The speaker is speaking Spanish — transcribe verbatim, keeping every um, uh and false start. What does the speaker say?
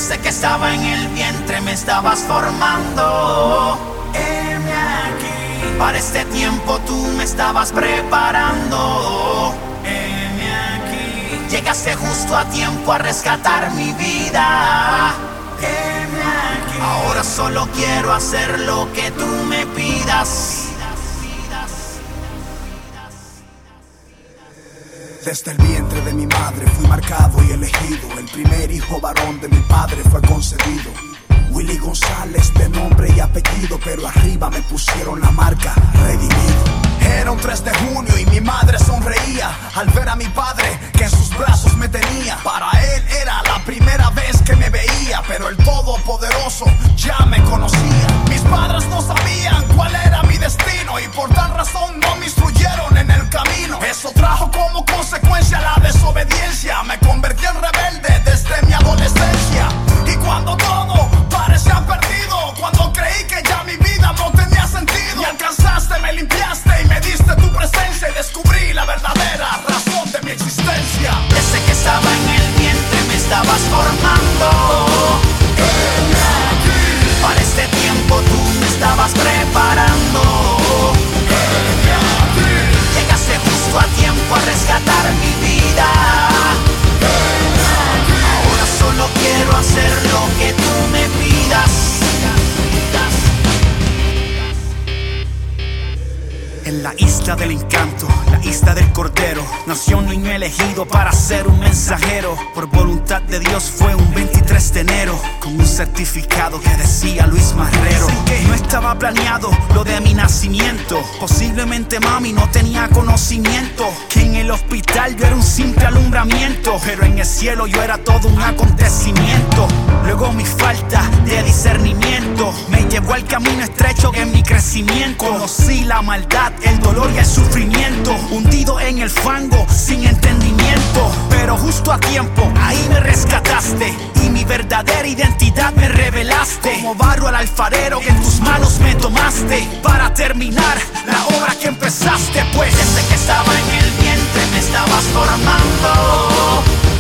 Desde que estaba en el vientre me estabas formando. Heme aquí. Para este tiempo tú me estabas preparando. Heme aquí. Llegaste justo a tiempo a rescatar mi vida. Heme aquí. Ahora solo quiero hacer lo que tú me pidas. Desde el vientre de mi madre fui marcado y elegido. El primer hijo varón de mi padre fue concebido. Willy González de nombre y apellido, pero arriba me pusieron la marca redimido. Era un tres de junio y mi madre sonreía al ver a mi padre que en sus brazos me tenía. Para él era la primera vez que me veía, pero el Todopoderoso ya me conocía. Mis padres no sabían cuál era mi destino y por tal razón no me instruyeron en el camino. Eso trajo como consecuencia la desobediencia. Me convertí en rebelde desde mi adolescencia. Y cuando todo parecía perdido, cuando creí que ya mi vida no tenía sentido, me alcanzaste, me limpiaste y me diste tu presencia. Y descubrí la verdadera razón de mi existencia. Desde que estaba en el vientre me estabas formando. Para este tiempo tú me estabas preparando. Llegaste justo a tiempo a rescatar mi vida. Ahora solo quiero hacer lo que tú me pidas. En la isla del encanto, la isla del cordero, nació un niño elegido para ser un mensajero. Por voluntad de Dios fue un veintitrés de enero, con un certificado que decía Luis Marrero. Que no estaba planeado lo de mi nacimiento. Posiblemente mami no tenía conocimiento que en el hospital yo era un simple alumbramiento, pero en el cielo yo era todo un acontecimiento. Luego mi falta de discernimiento me llevó al camino estrecho en mi crecimiento. Conocí la maldad, el dolor y el sufrimiento, hundido en el fango sin entendimiento. Pero justo a tiempo ahí me rescataste y mi verdadera identidad me revelaste. Como barro al alfarero que en tus manos me tomaste para terminar la obra que empezaste. Pues desde que estaba en el vientre me estabas formando.